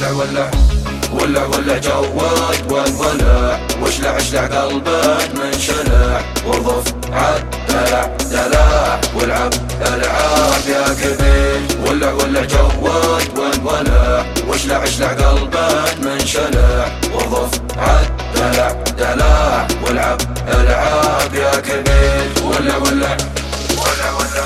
ولع ولع ولع جوك والولع، واشلع اشلع قلبك من شلع، وارضف عد دلع دلع، والعب العاب يا كبير. ولع ولع جوك والولع، واشلع اشلع قلبك من شلع، وارضف عد دلع دلع، والعب العاب يا كبير. ولع ولع ولع ولع.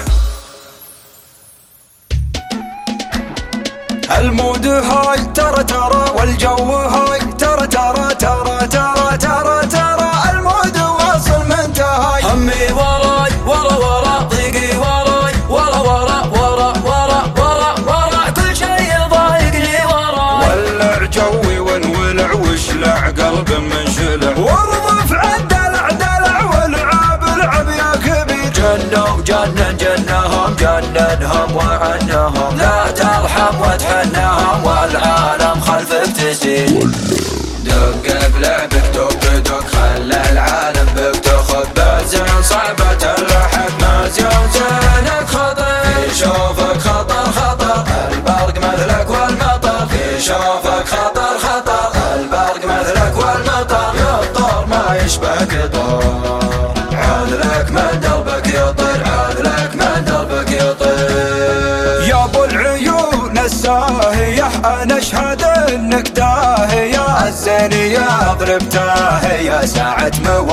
المود هاي ترى ترى، والجو هاي ترى ترى ترى ترى ترى ترى، المود واصل منتهاي. همي وراي ورا ورا، ضيقي وراي ورا ورا ورا ورا ورا ورا، كل شي ضايقني وراي. ولع جوي وانولع، واشلع قلب من شلع، وارضف عالدلع دلع، والعب العب يا كبير. جنوا جنن جنهم جننهم وعنهم، لا ترحم وتحنهم، والعالم خلفك تسير. دق بلعبك دق دق، خلى العالم بك تاخذ بزين، صعبة اللحد ما زينك خطر. في شوفك خطر خطر، البرق مثلك والمطر. في شوفك خطر خطر، البرق مثلك والمطر. يطر ما يشبهك يطر، عذلك من دربك يطير، عذلك من دربك يطير. يا ابو العيون الساهية انا اشهد انك داهي، يا الزين يا ضربتاه، يا ساعة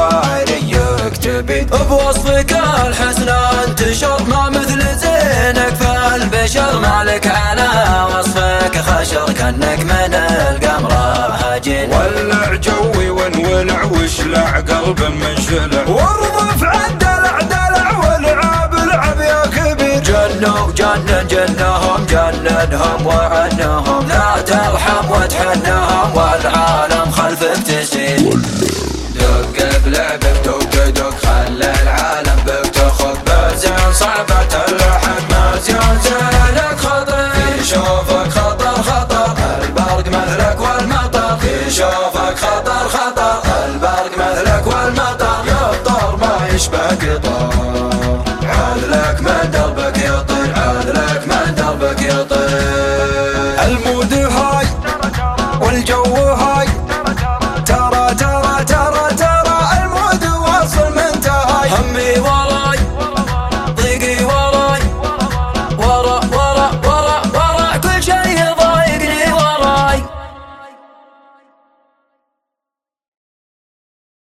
مواليك تبيد. بوصفك الحسن انتشر، ما مثل زينك فالبشر، مالك على وصفك خشر، كانك من القمرة هاجين. ولع جوي وانولع، واشلع قلب من شلع، وارضف عالدلع دلع، والعب العب يا كبير. جنوا جنن جنهم جننهم وعنهم، لا ترحم وتحنهم، والعالم خلفك تسير. دق بلعبك دق دق، خلى العالم بك تاخذ بزين، صعبة اللحد ما زينك خطر. في شوفك خطر خطر، البرق مثلك والمطر. في شوفك خطر خطر، البرق مثلك والمطر. يطر ما يشبهك يطر، عذلك من